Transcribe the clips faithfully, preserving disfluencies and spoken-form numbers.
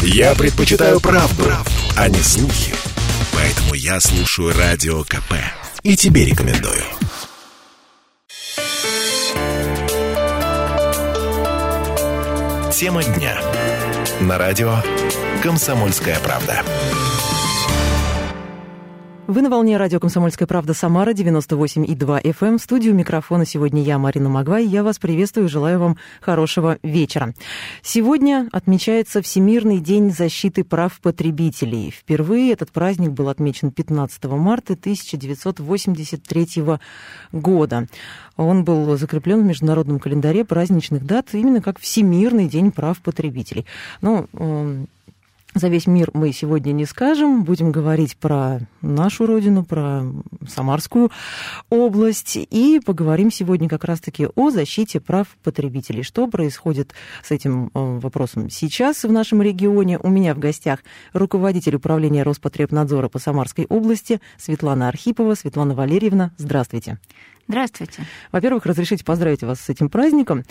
Я предпочитаю правду, правду, а не слухи. Поэтому я слушаю Радио КП. И тебе рекомендую. Тема дня. На радио «Комсомольская правда». Вы на волне радио «Комсомольская правда» Самара, девяносто восемь и два эф эм. В студию микрофона сегодня я, Марина Магвай. Я вас приветствую и желаю вам хорошего вечера. Сегодня отмечается Всемирный день защиты прав потребителей. Впервые этот праздник был отмечен пятнадцатого марта тысяча девятьсот восемьдесят третьего года. Он был закреплен в международном календаре праздничных дат именно как Всемирный день прав потребителей. Ну, за весь мир мы сегодня не скажем, будем говорить про нашу родину, про Самарскую область, и поговорим сегодня как раз-таки о защите прав потребителей. Что происходит с этим вопросом сейчас в нашем регионе? У меня в гостях руководитель управления Роспотребнадзора по Самарской области Светлана Архипова. Светлана Валерьевна, здравствуйте. Здравствуйте. Во-первых, разрешите поздравить вас с этим праздником.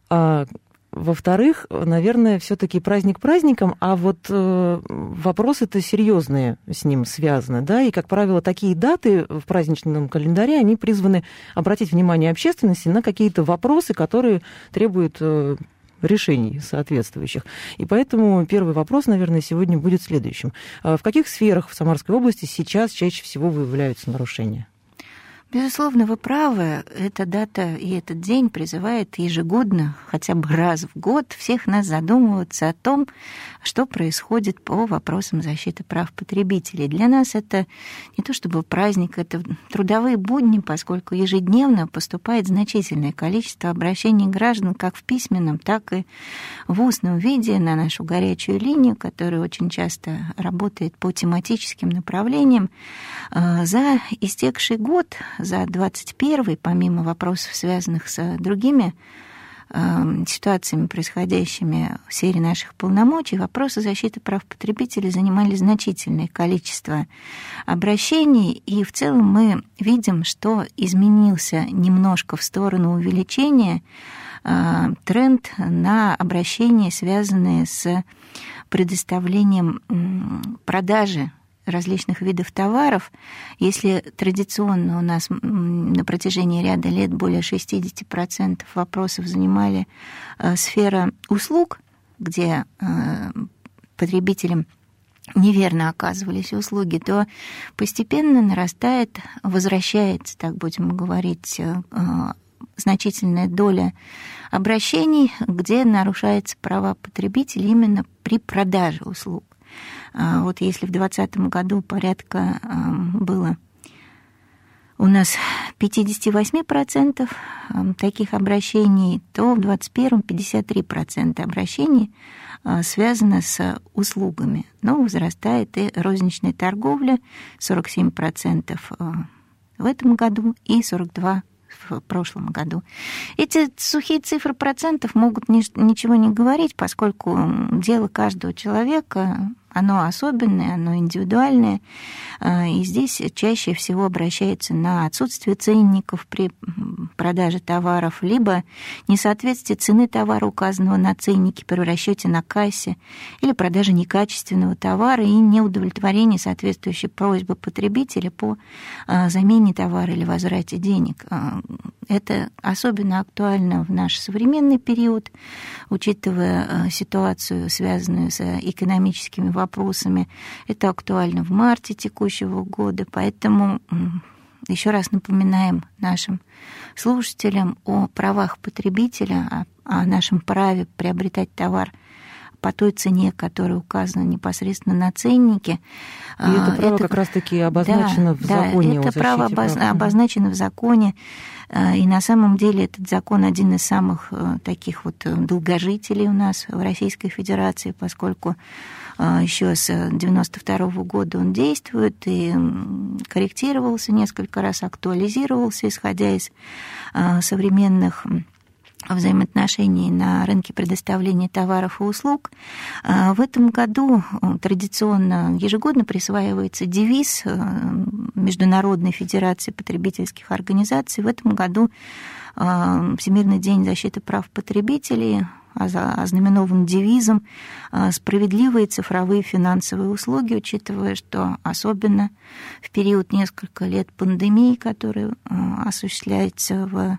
Во-вторых, наверное, все-таки праздник праздником, а вот э, вопросы-то серьезные с ним связаны, да, и, как правило, такие даты в праздничном календаре, они призваны обратить внимание общественности на какие-то вопросы, которые требуют э, решений соответствующих. И поэтому первый вопрос, наверное, сегодня будет следующим. В каких сферах в Самарской области сейчас чаще всего выявляются нарушения? Безусловно, вы правы. Эта дата и этот день призывает ежегодно, хотя бы раз в год, всех нас задумываться о том, что происходит по вопросам защиты прав потребителей. Для нас это не то чтобы праздник, это трудовые будни, поскольку ежедневно поступает значительное количество обращений граждан как в письменном, так и в устном виде на нашу горячую линию, которая очень часто работает по тематическим направлениям. За истекший год, за двадцать первый, помимо вопросов, связанных с другими э, ситуациями, происходящими в сфере наших полномочий, вопросы защиты прав потребителей занимали значительное количество обращений, и в целом мы видим, что изменился немножко в сторону увеличения э, тренд на обращения, связанные с предоставлением э, продажи различных видов товаров. Если традиционно у нас на протяжении ряда лет более шестьдесят процентов вопросов занимали э, сфера услуг, где э, потребителям неверно оказывались услуги, то постепенно нарастает, возвращается, так будем говорить, э, значительная доля обращений, где нарушаются права потребителей именно при продаже услуг. Вот если в двадцатом году порядка было у нас пятьдесят восемь процентов таких обращений, то в двадцать первом пятьдесят три процента обращений связано с услугами. Но возрастает и розничная торговля, сорок семь процентов в этом году и сорок два процента в прошлом году. Эти сухие цифры процентов могут ни, ничего не говорить, поскольку дело каждого человека, оно особенное, оно индивидуальное, и здесь чаще всего обращается на отсутствие ценников при продаже товаров, либо несоответствие цены товара, указанного на ценнике, при расчете на кассе, или продаже некачественного товара и неудовлетворение соответствующей просьбы потребителя по замене товара или возврате денег. Это особенно актуально в наш современный период, учитывая ситуацию, связанную с экономическими вопросами. Это актуально в марте текущего года, поэтому еще раз напоминаем нашим слушателям о правах потребителя, о, о нашем праве приобретать товар по той цене, которая указана непосредственно на ценнике. И это право это, как раз-таки обозначено да, в законе. Да, это право обоз... обозначено в законе, и на самом деле этот закон один из самых таких вот долгожителей у нас в Российской Федерации, поскольку еще с девяносто второго года он действует и корректировался несколько раз, актуализировался, исходя из современных взаимоотношений на рынке предоставления товаров и услуг. В этом году традиционно ежегодно присваивается девиз Международной Федерации потребительских организаций. В этом году Всемирный день защиты прав потребителей ознаменован девизом «Справедливые цифровые финансовые услуги», учитывая, что особенно в период несколько лет пандемии, который осуществляется в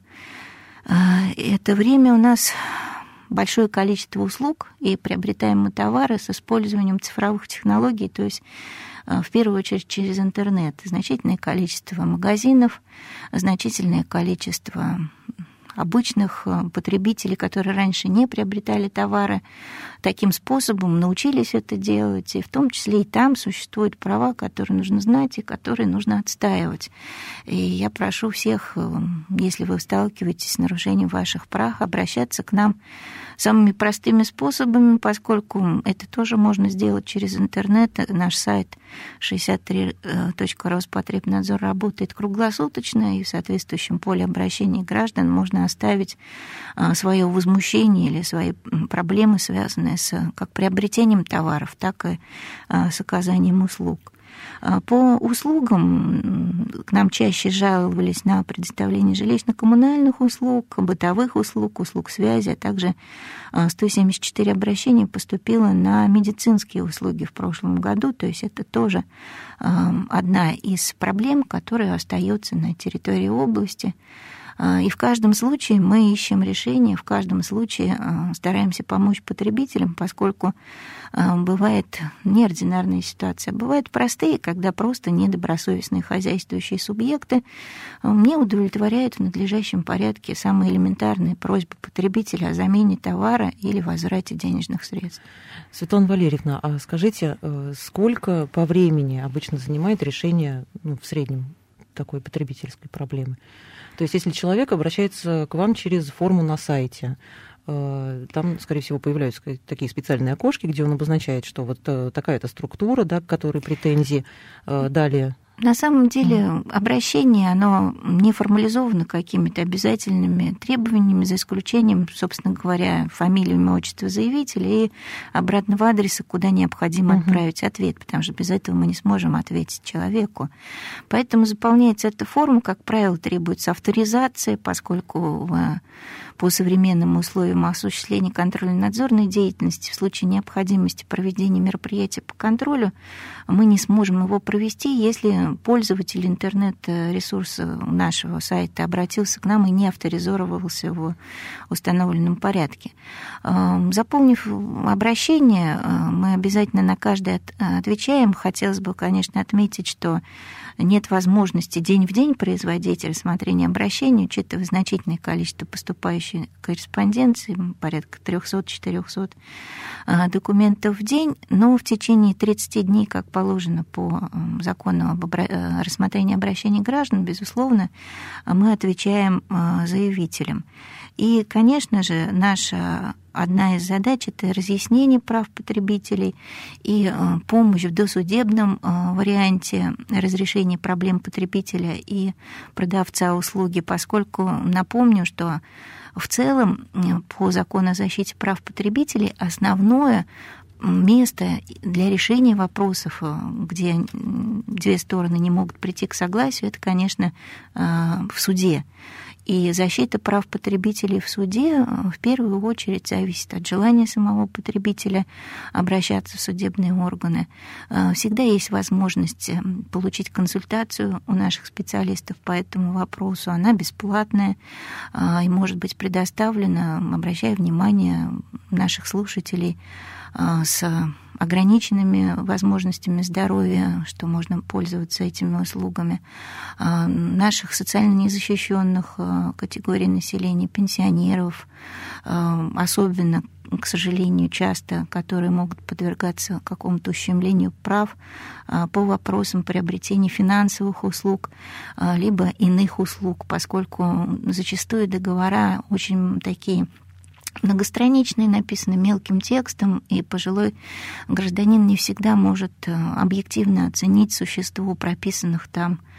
это время, у нас большое количество услуг и приобретаемые товары с использованием цифровых технологий, то есть в первую очередь через интернет. Значительное количество магазинов, значительное количество обычных потребителей, которые раньше не приобретали товары, таким способом научились это делать, и в том числе и там существуют права, которые нужно знать и которые нужно отстаивать. И я прошу всех, если вы сталкиваетесь с нарушением ваших прав, обращаться к нам самыми простыми способами, поскольку это тоже можно сделать через интернет. Наш сайт шестьдесят три точка Роспотребнадзор работает круглосуточно, и в соответствующем поле обращения граждан можно оставить свое возмущение или свои проблемы, связанные с как приобретением товаров, так и с оказанием услуг. По услугам к нам чаще жаловались на предоставление жилищно-коммунальных услуг, бытовых услуг, услуг связи, а также сто семьдесят четыре обращения поступило на медицинские услуги в прошлом году, то есть это тоже одна из проблем, которая остается на территории области. И в каждом случае мы ищем решение, в каждом случае стараемся помочь потребителям, поскольку бывает неординарная ситуация, бывают простые, когда просто недобросовестные хозяйствующие субъекты не удовлетворяют в надлежащем порядке самые элементарные просьбы потребителя о замене товара или возврате денежных средств. Светлана Валерьевна, а скажите, сколько по времени обычно занимает решение, ну, в среднем такой потребительской проблемы? То есть если человек обращается к вам через форму на сайте, там, скорее всего, появляются такие специальные окошки, где он обозначает, что вот такая-то структура, да, к которой претензии, далее. На самом деле обращение, оно не формализовано какими-то обязательными требованиями, за исключением, собственно говоря, фамилии, имя, отчество заявителя и обратного адреса, куда необходимо отправить uh-huh. ответ, потому что без этого мы не сможем ответить человеку. Поэтому заполняется эта форма, как правило, требуется авторизация, поскольку по современным условиям осуществления контрольно-надзорной деятельности в случае необходимости проведения мероприятия по контролю мы не сможем его провести, если пользователь интернет-ресурса нашего сайта обратился к нам и не авторизовывался в установленном порядке. Заполнив обращение, мы обязательно на каждое отвечаем. Хотелось бы, конечно, отметить, что нет возможности день в день производить рассмотрение обращений, учитывая значительное количество поступающей корреспонденции, порядка триста-четыреста документов в день, но в течение тридцати дней, как положено по закону об рассмотрении обращений граждан, безусловно, мы отвечаем заявителям. И, конечно же, наша одна из задач – это разъяснение прав потребителей и помощь в досудебном варианте разрешения проблем потребителя и продавца услуги, поскольку напомню, что в целом по закону о защите прав потребителей основное место для решения вопросов, где две стороны не могут прийти к согласию, это, конечно, в суде. И защита прав потребителей в суде в первую очередь зависит от желания самого потребителя обращаться в судебные органы. Всегда есть возможность получить консультацию у наших специалистов по этому вопросу. Она бесплатная и может быть предоставлена, обращая внимание наших слушателей, с ограниченными возможностями здоровья, что можно пользоваться этими услугами, наших социально незащищенных категорий населения, пенсионеров, особенно, к сожалению, часто, которые могут подвергаться какому-то ущемлению прав по вопросам приобретения финансовых услуг, либо иных услуг, поскольку зачастую договора очень такие многостраничные, написаны мелким текстом, и пожилой гражданин не всегда может объективно оценить существо прописанных там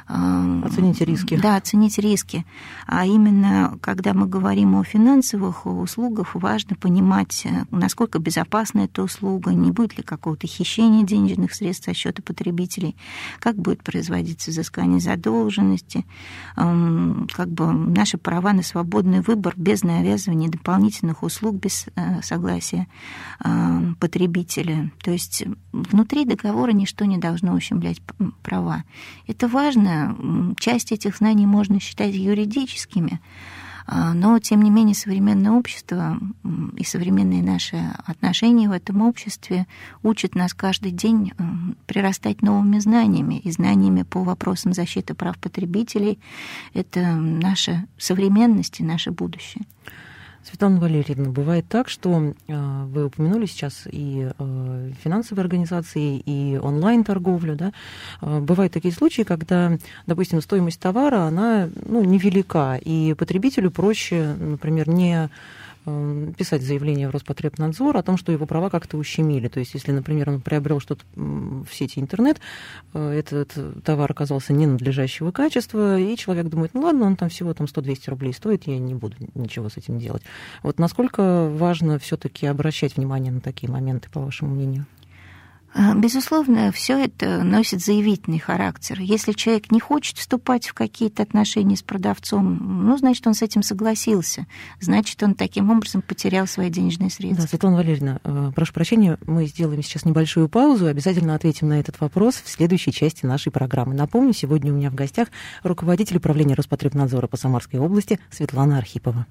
Оцените риски. Да, оценить риски. А именно, когда мы говорим о финансовых услугах, важно понимать, насколько безопасна эта услуга, не будет ли какого-то хищения денежных средств со счета потребителей, как будет производиться взыскание задолженности, как бы наши права на свободный выбор без навязывания дополнительных услуг, без согласия потребителя. То есть внутри договора ничто не должно ущемлять права. Это важно. Часть этих знаний можно считать юридическими, но, тем не менее, современное общество и современные наши отношения в этом обществе учат нас каждый день прирастать новыми знаниями. И знаниями по вопросам защиты прав потребителей — это наша современность и наше будущее. Светлана Валерьевна, бывает так, что э, вы упомянули сейчас и э, финансовые организации, и онлайн-торговлю, да? Э, бывают такие случаи, когда, допустим, стоимость товара, она, ну, невелика, и потребителю проще, например, не писать заявление в Роспотребнадзор о том, что его права как-то ущемили. То есть, если, например, он приобрел что-то в сети интернет, этот товар оказался ненадлежащего качества, и человек думает, ну ладно, он там всего там сто-двести рублей стоит, я не буду ничего с этим делать. Вот насколько важно все-таки обращать внимание на такие моменты, по вашему мнению? Безусловно, все это носит заявительный характер. Если человек не хочет вступать в какие-то отношения с продавцом, ну, значит, он с этим согласился. Значит, он таким образом потерял свои денежные средства. Да, Светлана Валерьевна, прошу прощения, мы сделаем сейчас небольшую паузу, обязательно ответим на этот вопрос в следующей части нашей программы. Напомню, сегодня у меня в гостях руководитель управления Роспотребнадзора по Самарской области Светлана Архипова.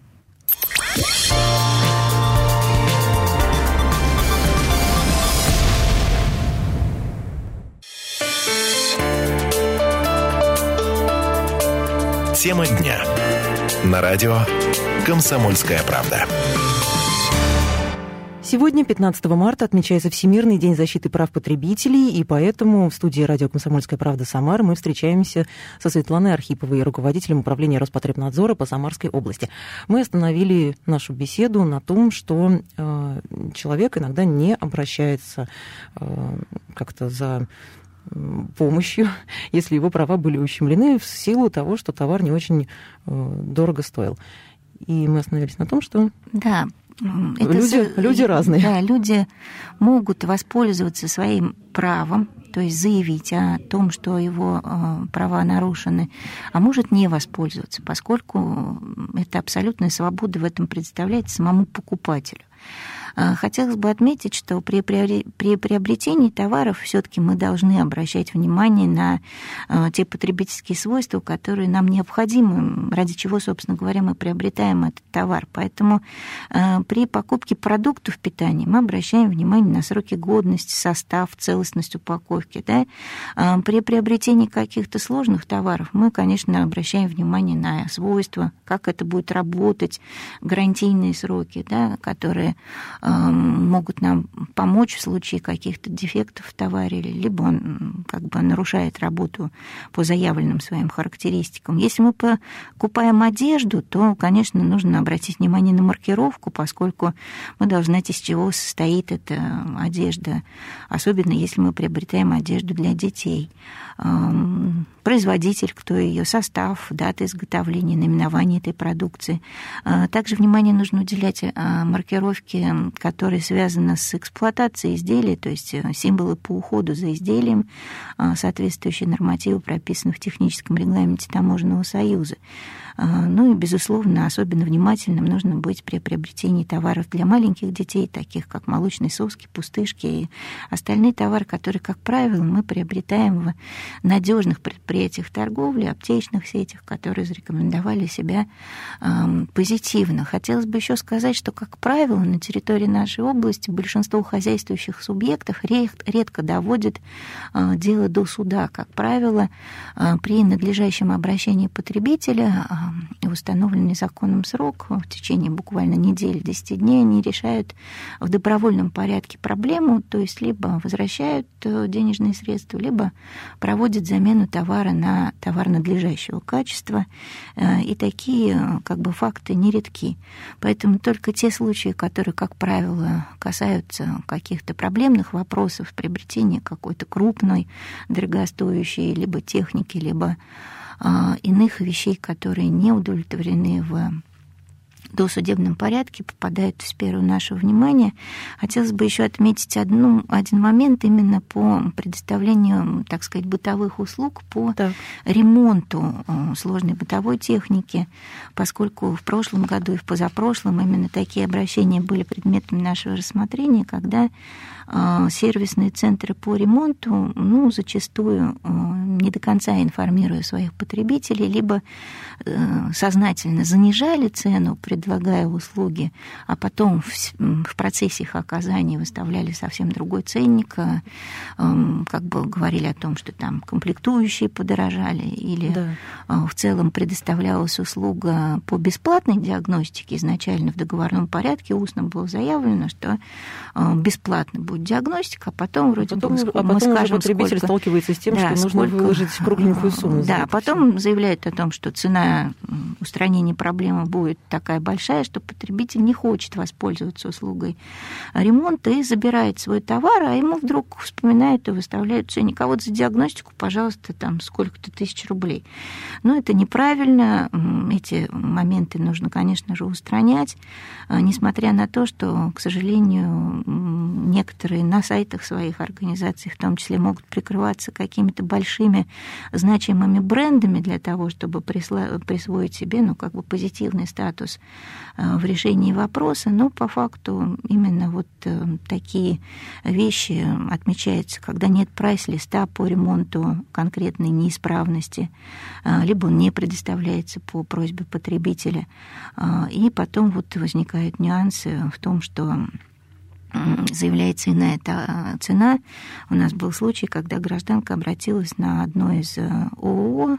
Тема дня. На радио «Комсомольская правда». Сегодня, пятнадцатого марта, отмечается Всемирный день защиты прав потребителей, и поэтому в студии радио «Комсомольская правда» Самара мы встречаемся со Светланой Архиповой, руководителем управления Роспотребнадзора по Самарской области. Мы остановили нашу беседу на том, что э, человек иногда не обращается э, как-то за помощью, если его права были ущемлены в силу того, что товар не очень э, дорого стоил. И мы остановились на том, что да, люди, это, люди разные. Да, люди могут воспользоваться своим правом, то есть заявить о том, что его э, права нарушены, а может не воспользоваться, поскольку это абсолютная свобода в этом предоставляется самому покупателю. Хотелось бы отметить, что при приобретении товаров все-таки мы должны обращать внимание на те потребительские свойства, которые нам необходимы, ради чего, собственно говоря, мы приобретаем этот товар. Поэтому при покупке продуктов питания мы обращаем внимание на сроки годности, состав, целостность упаковки. Да? При приобретении каких-то сложных товаров мы, конечно, обращаем внимание на свойства, как это будет работать, гарантийные сроки, да, которые могут нам помочь в случае каких-то дефектов в товаре, либо он как бы нарушает работу по заявленным своим характеристикам. Если мы покупаем одежду, то, конечно, нужно обратить внимание на маркировку, поскольку мы должны знать, из чего состоит эта одежда, особенно если мы приобретаем одежду для детей. Производитель, кто ее, состав, дата изготовления, наименование этой продукции. Также внимание нужно уделять маркировке, которая связана с эксплуатацией изделия, то есть символы по уходу за изделием, соответствующие нормативы, прописанные в техническом регламенте Таможенного союза. Ну и, безусловно, особенно внимательным нужно быть при приобретении товаров для маленьких детей, таких как молочные соски, пустышки и остальные товары, которые, как правило, мы приобретаем в надежных предприятиях торговли, аптечных сетях, которые зарекомендовали себя позитивно. Хотелось бы еще сказать, что, как правило, на территории нашей области большинство хозяйствующих субъектов редко доводит дело до суда. Как правило, при надлежащем обращении потребителя и установленный законом срок, в течение буквально недели, десяти дней, они решают в добровольном порядке проблему, то есть либо возвращают денежные средства, либо проводят замену товара на товар надлежащего качества. И такие как бы факты нередки. Поэтому только те случаи, которые, как правило, касаются каких-то проблемных вопросов приобретения какой-то крупной, дорогостоящей либо техники, либо а, иных вещей, которые не удовлетворены в досудебном порядке, попадают в сферу нашего внимания. Хотелось бы еще отметить одну, один момент именно по предоставлению, так сказать, бытовых услуг по так. ремонту сложной бытовой техники, поскольку в прошлом году и в позапрошлом именно такие обращения были предметом нашего рассмотрения, когда сервисные центры по ремонту, ну, зачастую не до конца информируя своих потребителей, либо сознательно занижали цену, предлагая услуги, а потом в процессе их оказания выставляли совсем другой ценник, как бы говорили о том, что там комплектующие подорожали, или да. в целом предоставлялась услуга по бесплатной диагностике. Изначально в договорном порядке устно было заявлено, что бесплатно будет диагностика, а потом вроде потом, бы а мы потом скажем, потребитель сколько... сталкивается с тем, да, что сколько... нужно выложить кругленькую сумму. Да, потом все. Заявляют о том, что цена устранения проблемы будет такая большая, что потребитель не хочет воспользоваться услугой ремонта и забирает свой товар, а ему вдруг вспоминают и выставляют ценник. А вот за диагностику, пожалуйста, там сколько-то тысяч рублей. Но это неправильно. Эти моменты нужно, конечно же, устранять, несмотря на то, что, к сожалению, некоторые на сайтах своих организаций, в том числе, могут прикрываться какими-то большими значимыми брендами для того, чтобы присвоить себе, ну, как бы позитивный статус в решении вопроса, но по факту именно вот такие вещи отмечаются, когда нет прайс-листа по ремонту конкретной неисправности, либо он не предоставляется по просьбе потребителя, и потом вот возникают нюансы в том, что заявляется иная цена. У нас был случай, когда гражданка обратилась на одно из ООО,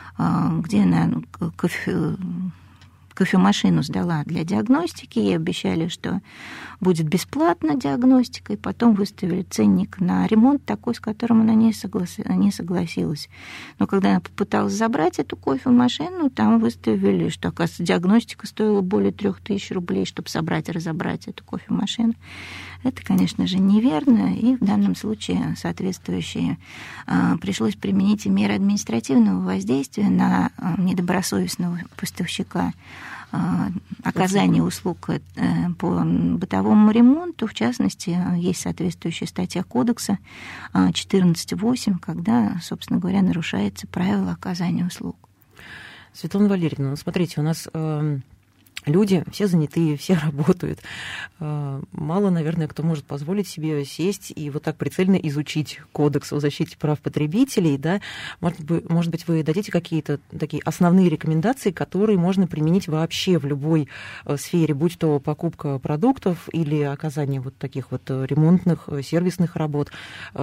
где она кофе, кофемашину сдала для диагностики, ей обещали, что будет бесплатно диагностика, и потом выставили ценник на ремонт такой, с которым она не, соглас... не согласилась. Но когда она попыталась забрать эту кофемашину, там выставили, что, оказывается, диагностика стоила более трех тысяч рублей, чтобы собрать и разобрать эту кофемашину. Это, конечно же, неверно, и в данном случае соответствующие пришлось применить и меры административного воздействия на недобросовестного поставщика оказания услуг по бытовому ремонту. В частности, есть соответствующая статья Кодекса четырнадцать восемь, когда, собственно говоря, нарушается правило оказания услуг. Светлана Валерьевна, ну, смотрите, у нас люди все занятые, все работают. Мало, наверное, кто может позволить себе сесть и вот так прицельно изучить Кодекс о защите прав потребителей. Да? Может быть, может быть, вы дадите какие-то такие основные рекомендации, которые можно применить вообще в любой сфере, будь то покупка продуктов или оказание вот таких вот ремонтных, сервисных работ.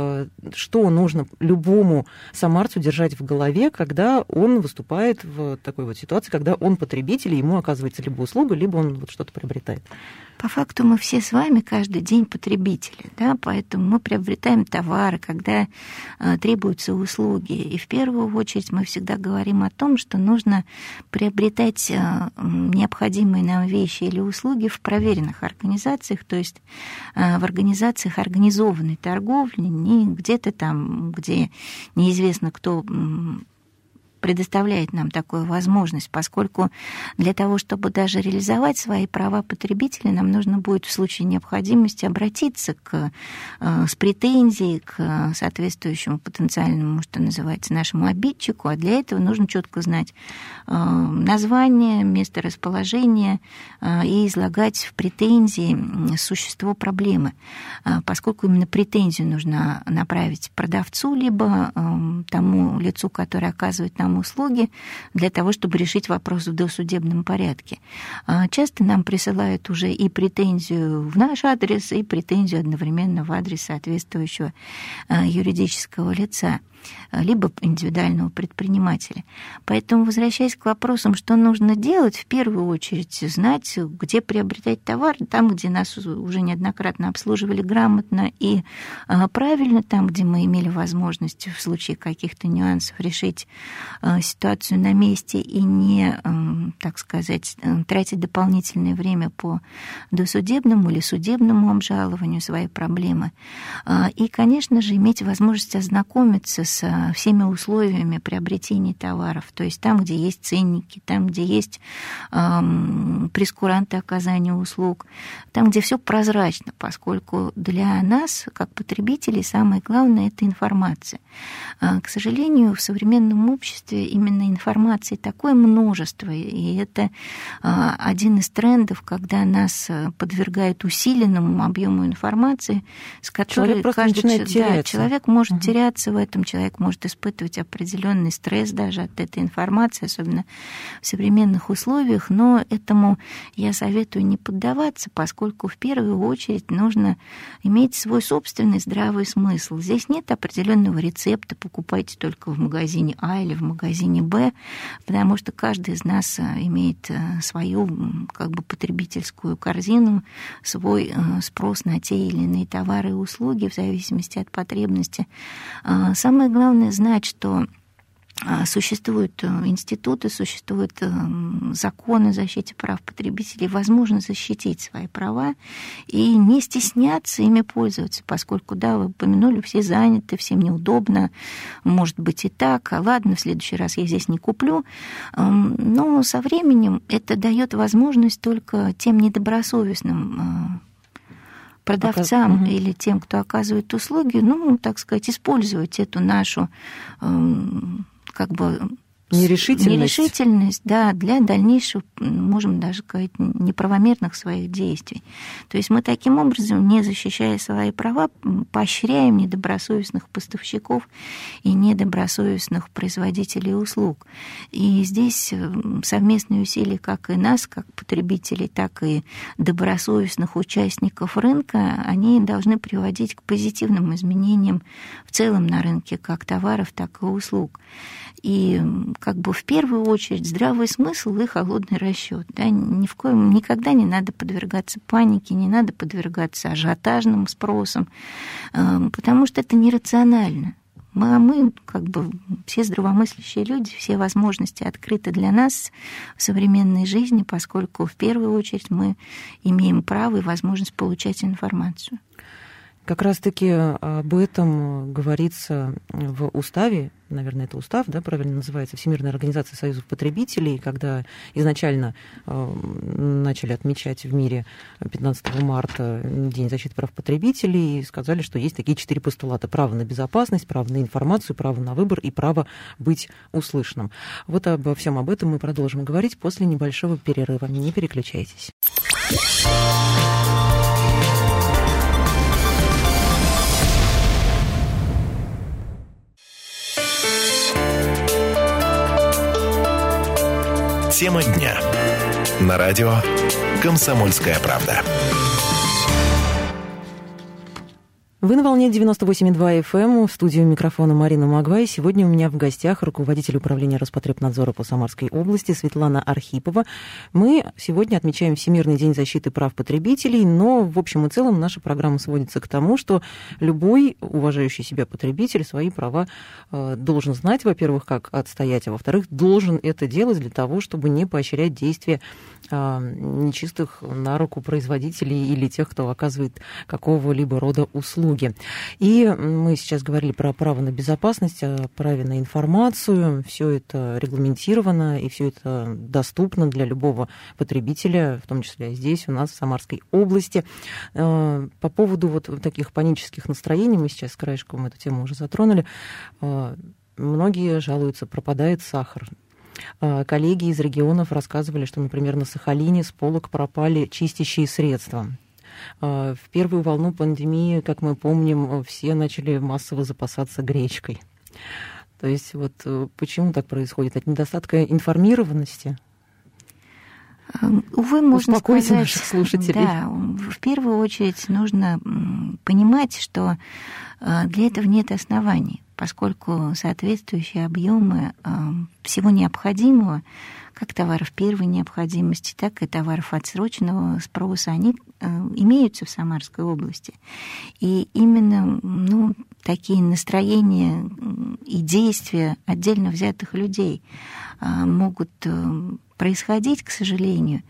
Что нужно любому самарцу держать в голове, когда он выступает в такой вот ситуации, когда он потребитель, и ему оказывается либо услугу, либо он вот что-то приобретает? По факту мы все с вами каждый день потребители, да, поэтому мы приобретаем товары, когда э, требуются услуги. И в первую очередь мы всегда говорим о том, что нужно приобретать э, необходимые нам вещи или услуги в проверенных организациях, то есть э, в организациях организованной торговли, не где-то там, где неизвестно кто предоставляет нам такую возможность, поскольку для того, чтобы даже реализовать свои права потребителя, нам нужно будет в случае необходимости обратиться к, с претензией к соответствующему потенциальному, что называется, нашему обидчику, а для этого нужно четко знать название, место расположения и излагать в претензии существо проблемы, поскольку именно претензию нужно направить продавцу, либо тому лицу, которое оказывает нам услуги, для того, чтобы решить вопрос в досудебном порядке. Часто нам присылают уже и претензию в наш адрес, и претензию одновременно в адрес соответствующего юридического лица. либо индивидуального предпринимателя. Поэтому, возвращаясь к вопросам, что нужно делать, в первую очередь знать, где приобретать товар, там, где нас уже неоднократно обслуживали грамотно и правильно, там, где мы имели возможность в случае каких-то нюансов решить ситуацию на месте и не, так сказать, тратить дополнительное время по досудебному или судебному обжалованию своей проблемы. И, конечно же, иметь возможность ознакомиться с всеми условиями приобретения товаров, то есть там, где есть ценники, там, где есть эм, прескуранты оказания услуг, там, где все прозрачно, поскольку для нас, как потребителей, самое главное — это информация. К сожалению, в современном обществе именно информации такое множество, и это один из трендов, когда нас подвергают усиленному объему информации, с которой человек каждый да, человек может угу. теряться в этом, человек может испытывать определенный стресс даже от этой информации, особенно в современных условиях, но этому я советую не поддаваться, поскольку в первую очередь нужно иметь свой собственный здравый смысл. Здесь нет определенного рецепта, покупайте только в магазине А или в магазине Б, потому что каждый из нас имеет свою как бы потребительскую корзину, свой спрос на те или иные товары и услуги в зависимости от потребности. Самое главное знать, что существуют институты, существуют законы о защите прав потребителей, возможно защитить свои права и не стесняться ими пользоваться, поскольку, да, вы упомянули, все заняты, всем неудобно, может быть и так, а ладно, в следующий раз я здесь не куплю. Но со временем это дает возможность только тем недобросовестным продавцам Показ... или тем, кто оказывает услуги, ну, так сказать, использовать эту нашу как бы нерешительность. нерешительность, да, для дальнейшего, можем даже сказать, неправомерных своих действий. То есть мы таким образом, не защищая свои права, поощряем недобросовестных поставщиков и недобросовестных производителей услуг. И здесь совместные усилия как и нас, как потребителей, так и добросовестных участников рынка, они должны приводить к позитивным изменениям в целом на рынке как товаров, так и услуг. И как бы в первую очередь здравый смысл и холодный расчет. Да? Ни в коем никогда не надо подвергаться панике, не надо подвергаться ажиотажным спросам, потому что это нерационально. Мы, а мы, как бы, все здравомыслящие люди, все возможности открыты для нас в современной жизни, поскольку в первую очередь мы имеем право и возможность получать информацию. Как раз-таки об этом говорится в уставе, наверное, это устав, да, правильно называется, Всемирная организация союзов потребителей, когда изначально э, начали отмечать в мире пятнадцатого марта День защиты прав потребителей, и сказали, что есть такие четыре постулата: право на безопасность, право на информацию, право на выбор и право быть услышанным. Вот обо всем об этом мы продолжим говорить после небольшого перерыва. Не переключайтесь. Тема дня. На радио «Комсомольская правда». Вы на волне девяносто восемь и два эф эм, в студии микрофона Марина Магвай. Сегодня у меня в гостях руководитель управления Роспотребнадзора по Самарской области Светлана Архипова. Мы сегодня отмечаем Всемирный день защиты прав потребителей, но в общем и целом наша программа сводится к тому, что любой уважающий себя потребитель свои права э, должен знать, во-первых, как отстоять, а во-вторых, должен это делать для того, чтобы не поощрять действия э, нечистых на руку производителей или тех, кто оказывает какого-либо рода услуги. И мы сейчас говорили про право на безопасность, о праве на информацию. Все это регламентировано, и все это доступно для любого потребителя, в том числе здесь, у нас, в Самарской области. По поводу вот таких панических настроений, мы сейчас с краешком эту тему уже затронули, многие жалуются, пропадает сахар. Коллеги из регионов рассказывали, что, например, на Сахалине с полок пропали чистящие средства. В первую волну пандемии, как мы помним, все начали массово запасаться гречкой. То есть вот почему так происходит? От недостатка информированности? Увы, можно Успокойте сказать, наших слушателей. Да, в первую очередь нужно понимать, что для этого нет оснований. поскольку соответствующие объемы всего необходимого, как товаров первой необходимости, так и товаров отсроченного спроса, они имеются в Самарской области. И именно ну, такие настроения и действия отдельно взятых людей могут происходить, к сожалению.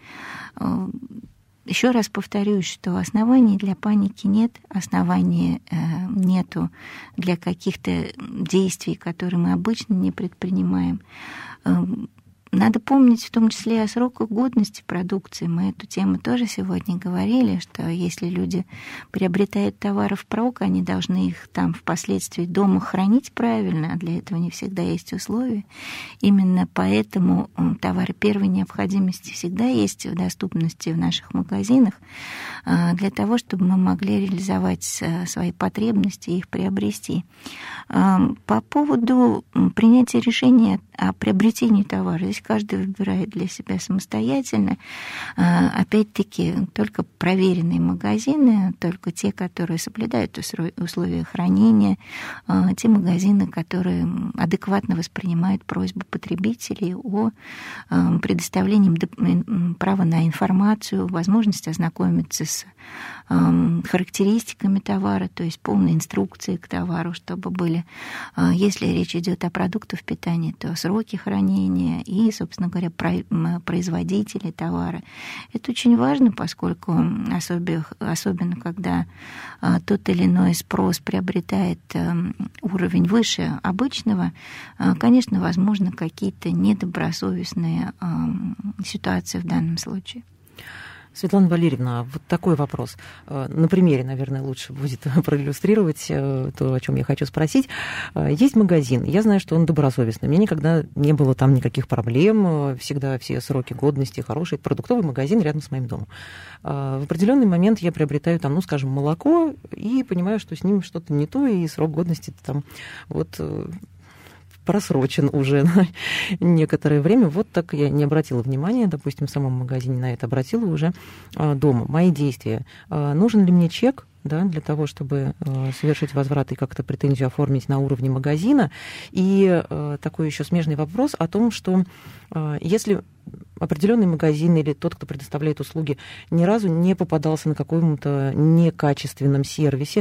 Еще раз повторюсь, что оснований для паники нет, оснований э, нету для каких-то действий, которые мы обычно не предпринимаем. Э, Надо помнить в том числе о сроках годности продукции. Мы эту тему тоже сегодня говорили, что если люди приобретают товары впрок, они должны их там впоследствии дома хранить правильно, а для этого не всегда есть условия. Именно поэтому товары первой необходимости всегда есть в доступности в наших магазинах, для того, чтобы мы могли реализовать свои потребности и их приобрести. По поводу принятия решения о приобретении товара, здесь каждый выбирает для себя самостоятельно. Опять-таки, только проверенные магазины, только те, которые соблюдают условия хранения, те магазины, которые адекватно воспринимают просьбу потребителей о предоставлении им права на информацию, возможность ознакомиться с характеристиками товара, то есть полной инструкции к товару, чтобы были, если речь идет о продуктах питания, то сроки хранения и, собственно говоря, производители товара. Это очень важно, поскольку особенно, особенно когда тот или иной спрос приобретает уровень выше обычного, конечно, возможно, какие-то недобросовестные ситуации в данном случае. Светлана Валерьевна, вот такой вопрос. На примере, наверное, лучше будет проиллюстрировать то, о чем я хочу спросить. Есть магазин, я знаю, что он добросовестный. У меня никогда не было там никаких проблем, всегда все сроки годности хорошие. Продуктовый магазин рядом с моим домом. В определенный момент я приобретаю там, ну, скажем, молоко и понимаю, что с ним что-то не то, и срок годности там вот просрочен уже на некоторое время. Вот так я не обратила внимания, допустим, в самом магазине на это, обратила уже дома. Мои действия. Нужен ли мне чек, да, для того, чтобы совершить возврат и как-то претензию оформить на уровне магазина? И такой еще смежный вопрос о том, что если определенный магазин или тот, кто предоставляет услуги, ни разу не попадался на каком-то некачественном сервисе,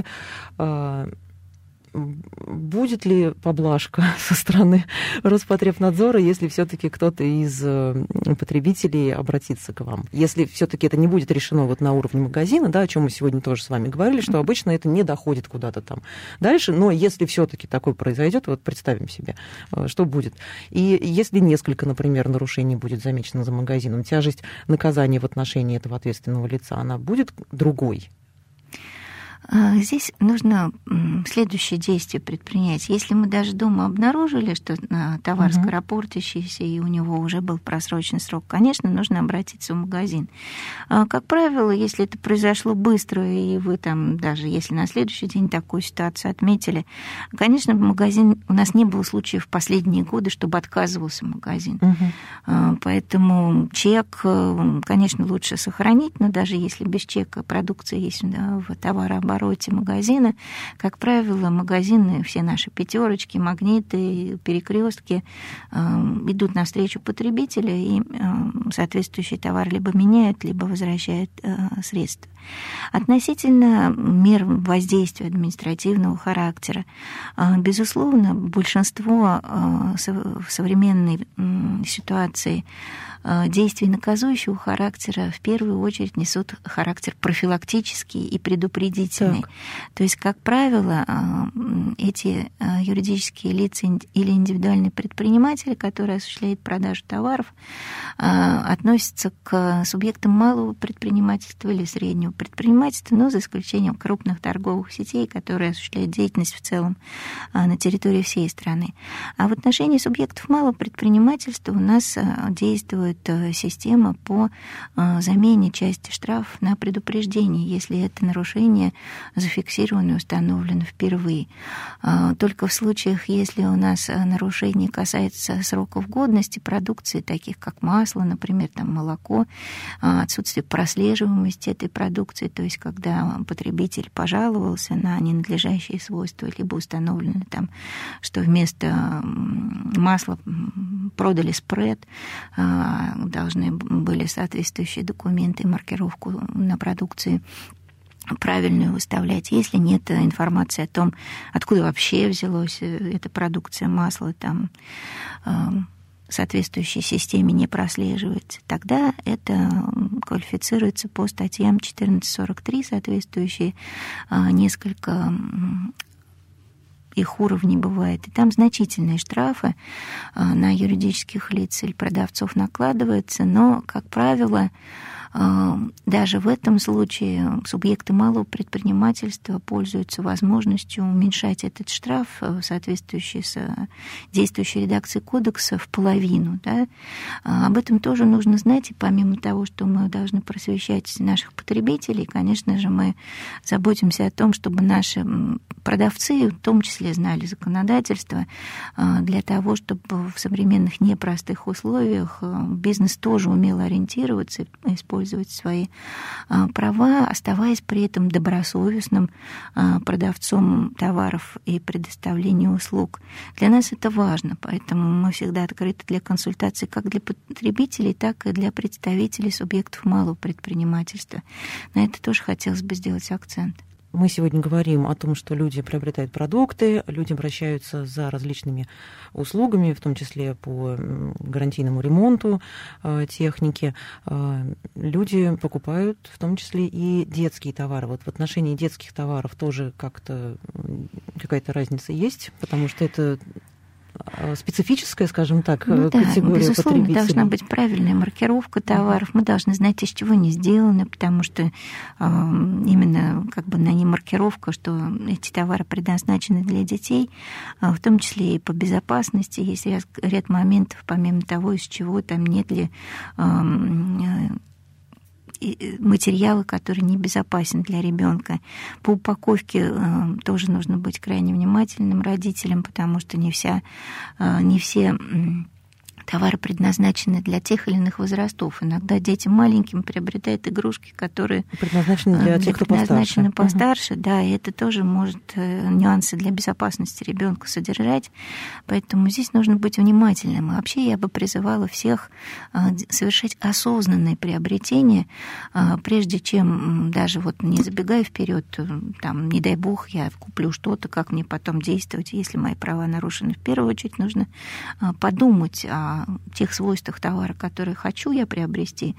будет ли поблажка со стороны Роспотребнадзора, если все-таки кто-то из потребителей обратится к вам? Если все-таки это не будет решено вот на уровне магазина, да, о чем мы сегодня тоже с вами говорили, что обычно это не доходит куда-то там дальше, но если все-таки такое произойдет, вот представим себе, что будет. И если несколько, например, нарушений будет замечено за магазином, тяжесть наказания в отношении этого ответственного лица, она будет другой? Здесь нужно следующее действие предпринять. Если мы даже дома обнаружили, что товар uh-huh. скоропортящийся, и у него уже был просрочен срок, конечно, нужно обратиться в магазин. Как правило, если это произошло быстро, и вы там, даже если на следующий день такую ситуацию отметили, конечно, магазин, у нас не было случаев в последние годы, чтобы отказывался магазин. Uh-huh. Поэтому чек, конечно, лучше сохранить, но даже если без чека продукция есть, да, в товарообороте, обороте магазина, как правило, магазины, все наши пятерочки, магниты, перекрестки э, идут навстречу потребителя и э, соответствующий товар либо меняют, либо возвращают э, средства. Относительно мер воздействия административного характера, э, безусловно, большинство э, в современной э, ситуации действий наказующего характера в первую очередь несут характер профилактический и предупредительный. Так. То есть, как правило, эти юридические лица или индивидуальные предприниматели, которые осуществляют продажу товаров, относятся к субъектам малого предпринимательства или среднего предпринимательства, но за исключением крупных торговых сетей, которые осуществляют деятельность в целом на территории всей страны. А в отношении субъектов малого предпринимательства у нас действует система по замене части штрафов на предупреждение, если это нарушение зафиксировано и установлено впервые. Только в случаях, если у нас нарушение касается сроков годности продукции, таких как масло, например, там, молоко, отсутствие прослеживаемости этой продукции, то есть когда потребитель пожаловался на ненадлежащие свойства, либо установлено там, что вместо масла продали спред, должны были соответствующие документы и маркировку на продукции правильную выставлять. Если нет информации о том, откуда вообще взялась эта продукция, масло, там, соответствующей системе не прослеживается, тогда это квалифицируется по статьям четырнадцать сорок три, соответствующие несколько их уровней бывает. И там значительные штрафы на юридических лиц или продавцов накладываются, но, как правило, даже в этом случае субъекты малого предпринимательства пользуются возможностью уменьшать этот штраф, соответствующий с действующей редакцией кодекса, в половину. Да? Об этом тоже нужно знать, и помимо того, что мы должны просвещать наших потребителей, конечно же, мы заботимся о том, чтобы наши продавцы в том числе знали законодательство, для того, чтобы в современных непростых условиях бизнес тоже умел ориентироваться и использовать свои права, оставаясь при этом добросовестным продавцом товаров и предоставления услуг. Для нас это важно, поэтому мы всегда открыты для консультаций как для потребителей, так и для представителей субъектов малого предпринимательства. На это тоже хотелось бы сделать акцент. Мы сегодня говорим о том, что люди приобретают продукты, люди обращаются за различными услугами, в том числе по гарантийному ремонту техники. Люди покупают в том числе и детские товары. Вот в отношении детских товаров тоже как-то какая-то разница есть, потому что это специфическая, скажем так, ну, да, категория безусловно, потребителей. Должна быть правильная маркировка товаров. Мы должны знать, из чего они сделаны, потому что э, именно как бы на ней маркировка, что эти товары предназначены для детей, э, в том числе и по безопасности. Есть ряд, ряд моментов, помимо того, из чего там нет ли э, материалы, который небезопасен для ребенка. По упаковке э, тоже нужно быть крайне внимательным родителям, потому что не вся, э, не все э, товары предназначены для тех или иных возрастов. Иногда детям маленьким приобретают игрушки, которые предназначены для тех, кто предназначены постарше. постарше. Да, и это тоже может э, нюансы для безопасности ребенка содержать. Поэтому здесь нужно быть внимательным. И вообще я бы призывала всех э, совершать осознанные приобретения, э, прежде чем, даже вот не забегая вперед, там, не дай бог, я куплю что-то, как мне потом действовать, если мои права нарушены. В первую очередь нужно э, подумать о тех свойствах товара, которые хочу я приобрести,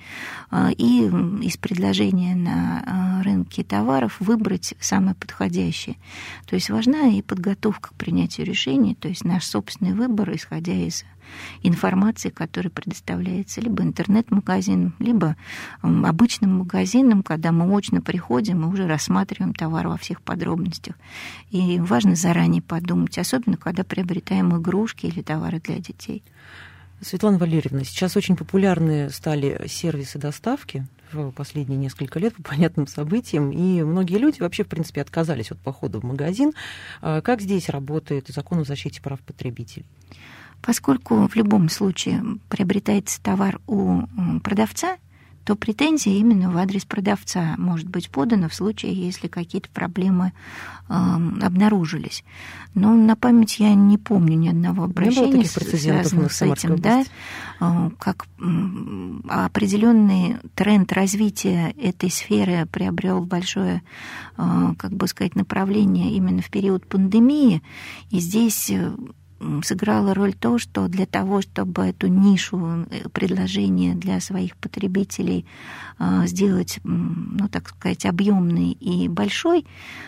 и из предложения на рынке товаров выбрать самое подходящее. То есть важна и подготовка к принятию решений, то есть наш собственный выбор, исходя из информации, которая предоставляется либо интернет-магазином, либо обычным магазином, когда мы очно приходим и уже рассматриваем товар во всех подробностях. И важно заранее подумать, особенно когда приобретаем игрушки или товары для детей. Светлана Валерьевна, сейчас очень популярны стали сервисы доставки в последние несколько лет по понятным событиям, и многие люди вообще, в принципе, отказались от похода в магазин. Как здесь работает закон о защите прав потребителей? Поскольку в любом случае приобретается товар у продавца, то претензия именно в адрес продавца может быть подана в случае, если какие-то проблемы э, обнаружились. Но на память я не помню ни одного обращения, связанного с этим. Да, э, как э, определенный тренд развития этой сферы приобрел большое, э, как бы сказать, направление именно в период пандемии. И здесь э, сыграла роль то, что для того, чтобы эту нишу предложения для своих потребителей сделать, ну, так сказать, объемной и большой,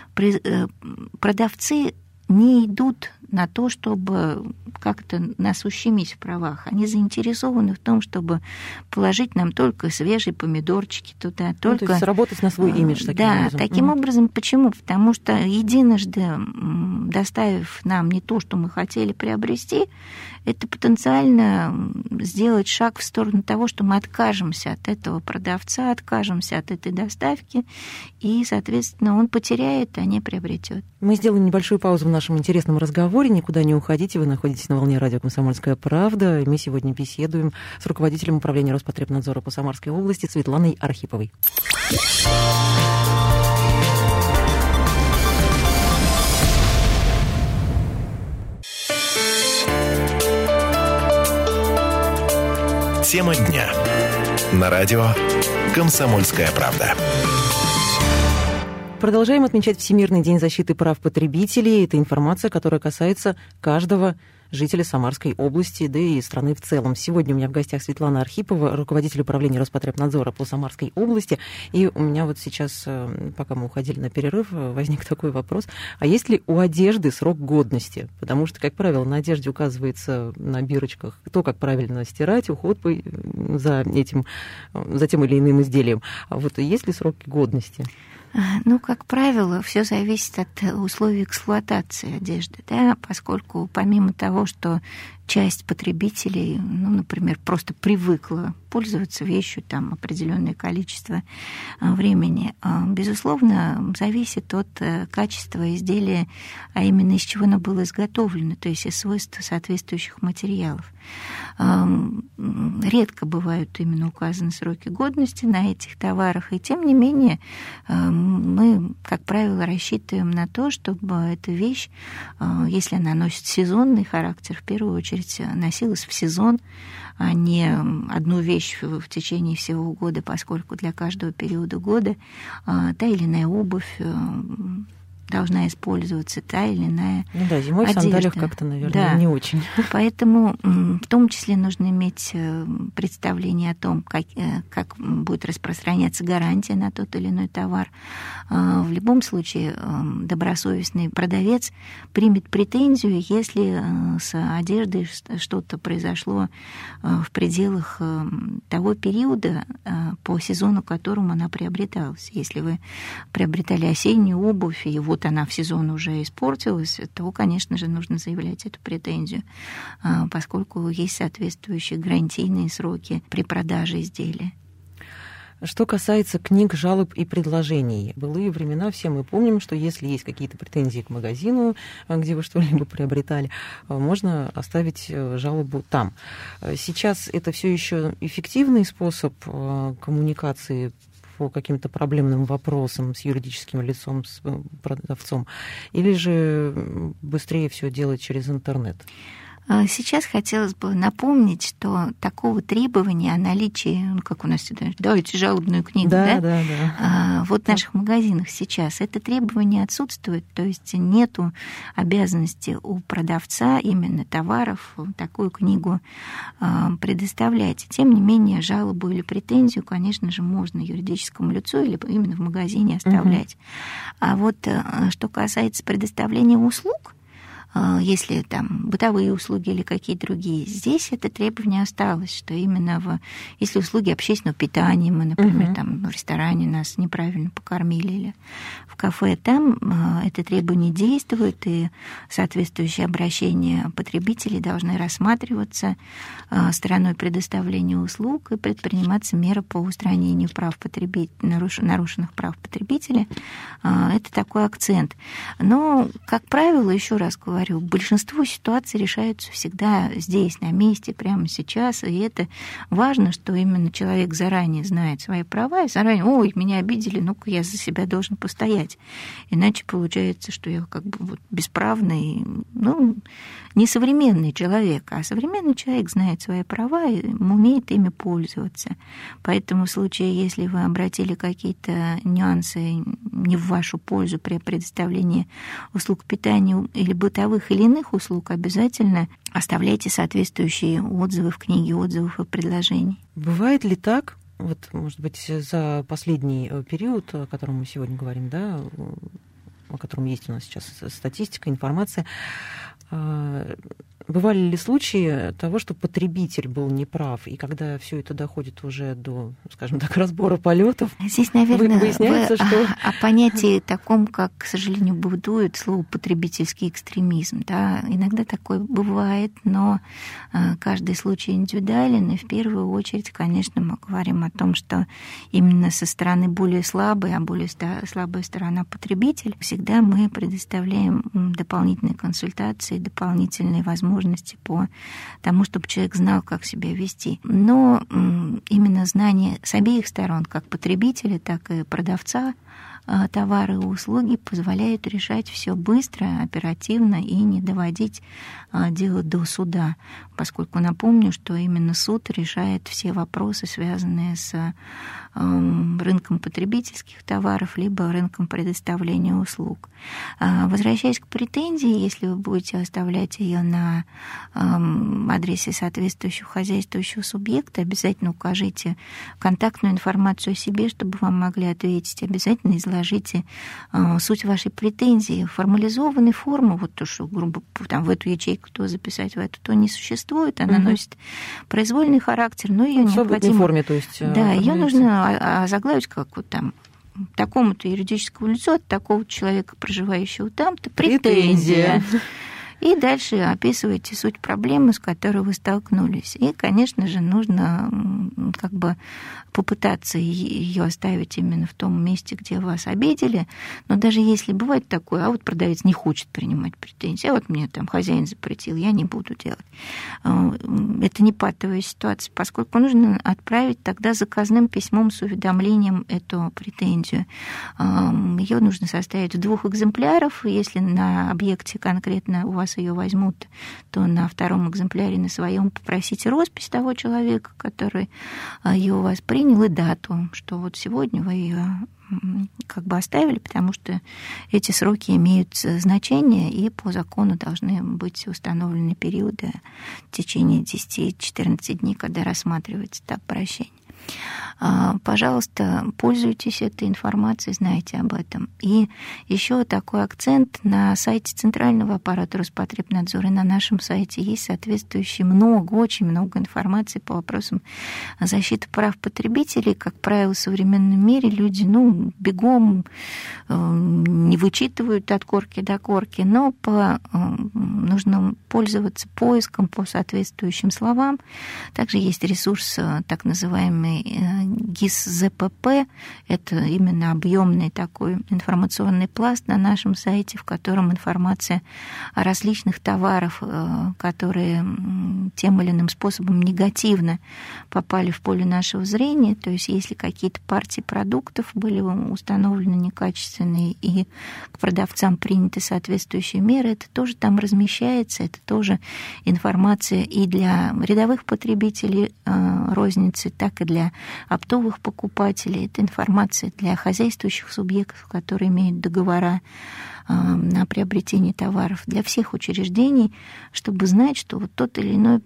продавцы не идут на то, чтобы как-то нас ущемить в правах. Они заинтересованы в том, чтобы положить нам только свежие помидорчики туда. Ну, только... То есть сработать на свой имидж таким да, образом. Да, таким mm-hmm. образом. Почему? Потому что единожды доставив нам не то, что мы хотели приобрести, это потенциально сделать шаг в сторону того, что мы откажемся от этого продавца, откажемся от этой доставки, и, соответственно, он потеряет, а не приобретет. Мы сделаем небольшую паузу в нашем интересном разговоре. Никуда не уходите, вы находитесь на волне радио «Комсомольская правда». И мы сегодня беседуем с руководителем управления Роспотребнадзора по Самарской области Светланой Архиповой. Тема дня. На радио «Комсомольская правда». Продолжаем отмечать Всемирный день защиты прав потребителей. Это информация, которая касается каждого жителя Самарской области, да и страны в целом. Сегодня у меня в гостях Светлана Архипова, руководитель управления Роспотребнадзора по Самарской области. И у меня вот сейчас, пока мы уходили на перерыв, возник такой вопрос. А есть ли у одежды срок годности? Потому что, как правило, на одежде указывается на бирочках то, как правильно стирать, уход за этим, за тем или иным изделием. А вот есть ли сроки годности? Ну, как правило, все зависит от условий эксплуатации одежды, да, поскольку помимо того, что часть потребителей, ну, например, просто привыкла пользоваться вещью там определенное количество времени, безусловно, зависит от качества изделия, а именно из чего оно было изготовлено, то есть из свойств соответствующих материалов. Редко бывают именно указаны сроки годности на этих товарах, и тем не менее мы, как правило, рассчитываем на то, чтобы эта вещь, если она носит сезонный характер, в первую очередь носилась в сезон, а не одну вещь в течение всего года, поскольку для каждого периода года та или иная обувь должна использоваться, та или иная ну да, зимой одежда. В сандалиях как-то, наверное, да. не очень. Поэтому в том числе нужно иметь представление о том, как, как будет распространяться гарантия на тот или иной товар. В любом случае добросовестный продавец примет претензию, если с одеждой что-то произошло в пределах того периода по сезону, которому она приобреталась. Если вы приобретали осеннюю обувь, и вот она в сезон уже испортилась, то, конечно же, нужно заявлять эту претензию, поскольку есть соответствующие гарантийные сроки при продаже изделия. Что касается книг, жалоб и предложений. В былые времена все мы помним, что если есть какие-то претензии к магазину, где вы что-либо приобретали, можно оставить жалобу там. Сейчас это все еще эффективный способ коммуникации по каким-то проблемным вопросам с юридическим лицом, с продавцом, или же быстрее все делать через интернет? Сейчас хотелось бы напомнить, что такого требования о наличии, ну, как у нас всегда, давайте жалобную книгу, да, да? Да, да. Вот в наших магазинах сейчас это требование отсутствует, то есть нету обязанности у продавца именно товаров такую книгу предоставлять. Тем не менее, жалобу или претензию, конечно же, можно юридическому лицу или именно в магазине оставлять. Угу. А вот что касается предоставления услуг, если там бытовые услуги или какие-то другие, здесь это требование осталось, что именно в, если услуги общественного питания, мы, например, uh-huh. там в ресторане нас неправильно покормили или в кафе, там это требование действует, и соответствующие обращения потребителей должны рассматриваться стороной предоставления услуг и предприниматься меры по устранению прав потребителей, нарушенных прав потребителя. Это такой акцент. Но, как правило, еще раз говорю, большинство ситуаций решаются всегда здесь, на месте, прямо сейчас, и это важно, что именно человек заранее знает свои права, и заранее, ой, меня обидели, ну-ка я за себя должен постоять. Иначе получается, что я как бы вот бесправный, ну, не современный человек, а современный человек знает свои права и умеет ими пользоваться. Поэтому в случае, если вы обратили какие-то нюансы не в вашу пользу при предоставлении услуг питания или бытовых или иных услуг, обязательно оставляйте соответствующие отзывы в книге отзывов и предложений. Бывает ли так, вот, может быть, за последний период, о котором мы сегодня говорим, да, о котором есть у нас сейчас статистика, информация, бывали ли случаи того, что потребитель был неправ, и когда все это доходит уже до, скажем так, разбора полетов, здесь, наверное, выясняется, вы, что... О, о понятии таком, как, к сожалению, будует слово «потребительский экстремизм». Да? Иногда такое бывает, но каждый случай индивидуален, и в первую очередь, конечно, мы говорим о том, что именно со стороны более слабой, а более слабая сторона потребитель, всегда мы предоставляем дополнительные консультации, дополнительные возможности по тому, чтобы человек знал, как себя вести. Но именно знание с обеих сторон, как потребителя, так и продавца, товары и услуги позволяют решать все быстро, оперативно и не доводить дело до суда, поскольку напомню, что именно суд решает все вопросы, связанные с рынком потребительских товаров либо рынком предоставления услуг. Возвращаясь к претензии, если вы будете оставлять ее на адресе соответствующего хозяйствующего субъекта, обязательно укажите контактную информацию о себе, чтобы вам могли ответить. Обязательно изложите суть вашей претензии. Формализованной формы, вот то, что грубо там, в эту ячейку то записать, в эту то не существует, она угу. носит произвольный характер, но ее ну, необходимо... В форме, то есть... Да, ее нужно озаглавить как вот там такому-то юридическому лицу от такого человека, проживающего там-то, претензия. претензия. И дальше описываете суть проблемы, с которой вы столкнулись. И, конечно же, нужно как бы попытаться ее оставить именно в том месте, где вас обидели. Но даже если бывает такое, а вот продавец не хочет принимать претензии, а вот мне там хозяин запретил, я не буду делать. Это не патовая ситуация, поскольку нужно отправить тогда заказным письмом с уведомлением эту претензию. Ее нужно составить в двух экземплярах. Если на объекте конкретно у вас ее возьмут, то на втором экземпляре на своем попросите роспись того человека, который ее у вас принял, и дату, что вот сегодня вы ее как бы оставили, потому что эти сроки имеют значение, и по закону должны быть установлены периоды в течение десять-четырнадцать дней, когда рассматривается этап обращения. Пожалуйста, пользуйтесь этой информацией, знайте об этом. И еще такой акцент: на сайте Центрального аппарата Роспотребнадзора и на нашем сайте есть соответствующие много, очень много информации по вопросам защиты прав потребителей. Как правило, в современном мире люди, ну, бегом не вычитывают от корки до корки, но по, нужно пользоваться поиском по соответствующим словам. Также есть ресурс, так называемый ГИС ЗПП, это именно объемный такой информационный пласт на нашем сайте, в котором информация о различных товарах, которые тем или иным способом негативно попали в поле нашего зрения, то есть если какие-то партии продуктов были установлены некачественные и к продавцам приняты соответствующие меры, это тоже там размещается, это тоже информация и для рядовых потребителей розницы, так и для оптовых покупателей. Это информация для хозяйствующих субъектов, которые имеют договора на приобретение товаров, для всех учреждений, чтобы знать, что вот тот или иной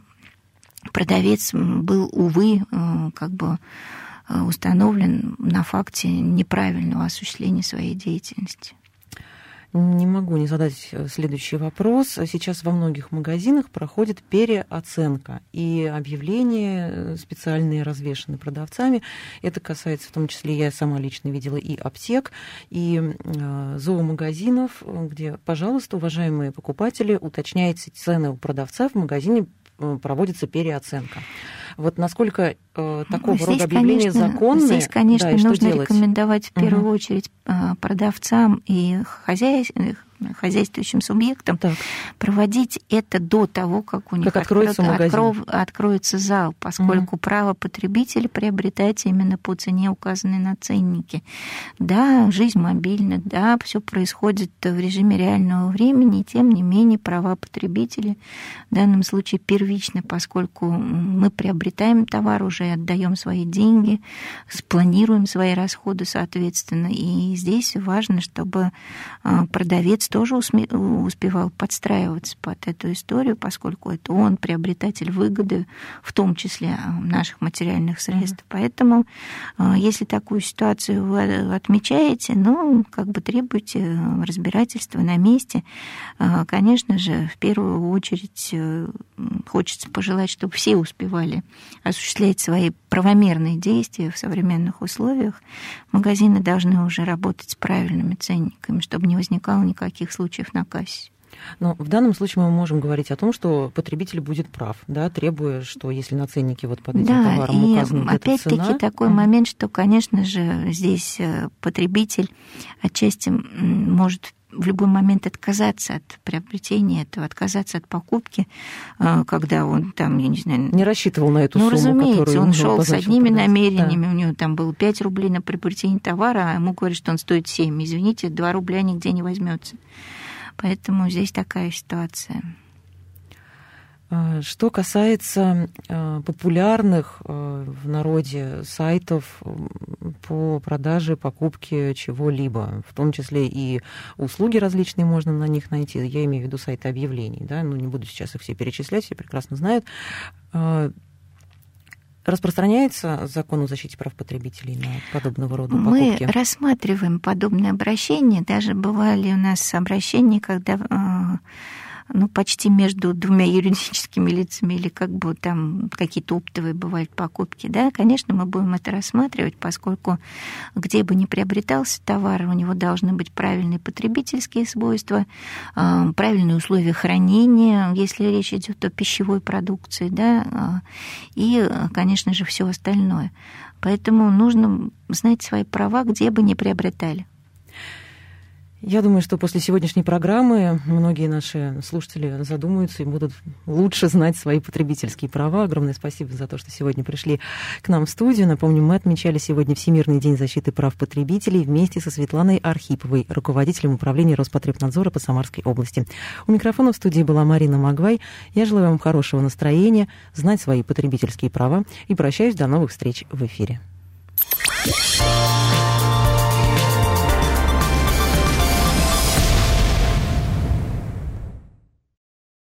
продавец был, увы, как бы установлен на факте неправильного осуществления своей деятельности. Не могу не задать следующий вопрос. Сейчас во многих магазинах проходит переоценка, и объявления специальные развешаны продавцами. Это касается, в том числе, я сама лично видела и аптек, и зоомагазинов, где, пожалуйста, уважаемые покупатели, уточняйте цены у продавца, в магазине проводится переоценка. Вот насколько э, такого здесь, рода объявления конечно, законные? Здесь, конечно, да, нужно делать? рекомендовать в первую угу. очередь продавцам и хозяйствам, хозяйствующим субъектам так. проводить это до того, как у них как откроется, откро... откроется зал, поскольку угу. право потребителя приобретается именно по цене, указанной на ценнике. Да, жизнь мобильна, да, все происходит в режиме реального времени, тем не менее права потребителя в данном случае первичны, поскольку мы приобретаем товар, уже отдаем свои деньги, спланируем свои расходы, соответственно, и здесь важно, чтобы продавец тоже успевал подстраиваться под эту историю, поскольку это он приобретатель выгоды, в том числе наших материальных средств. Mm-hmm. Поэтому, если такую ситуацию вы отмечаете, ну, как бы требуйте разбирательства на месте. Конечно же, в первую очередь хочется пожелать, чтобы все успевали осуществлять свои правомерные действия в современных условиях. Магазины должны уже работать с правильными ценниками, чтобы не возникало никаких случаев на кассе. Но в данном случае мы можем говорить о том, что потребитель будет прав, да, требуя, что если на ценнике вот под этим да, товаром указана где-то цена... опять-таки такой mm-hmm. момент, что, конечно же, здесь потребитель отчасти может в любой момент отказаться от приобретения этого, отказаться от покупки, когда он там, я не знаю... Не рассчитывал на эту ну, сумму, разумеется, которую он шел с одними продать. намерениями, Да. у него там было пять рублей на приобретение товара, а ему говорят, что он стоит семь. Извините, два рубля нигде не возьмется. Поэтому здесь такая ситуация. Что касается популярных в народе сайтов по продаже, покупке чего-либо, в том числе и услуги различные можно на них найти, я имею в виду сайты объявлений, да, ну не буду сейчас их все перечислять, все прекрасно знают. Распространяется закон о защите прав потребителей на подобного рода покупки? Мы рассматриваем подобные обращения. Даже бывали у нас обращения, когда ну, почти между двумя юридическими лицами или как бы там какие-то оптовые бывают покупки. Да, конечно, мы будем это рассматривать, поскольку где бы ни приобретался товар, у него должны быть правильные потребительские свойства, правильные условия хранения, если речь идет о пищевой продукции, да, и, конечно же, все остальное. Поэтому нужно знать свои права, где бы ни приобретали. Я думаю, что после сегодняшней программы многие наши слушатели задумаются и будут лучше знать свои потребительские права. Огромное спасибо за то, что сегодня пришли к нам в студию. Напомню, мы отмечали сегодня Всемирный день защиты прав потребителей вместе со Светланой Архиповой, руководителем управления Роспотребнадзора по Самарской области. У микрофона в студии была Марина Магвай. Я желаю вам хорошего настроения, знать свои потребительские права и прощаюсь до новых встреч в эфире.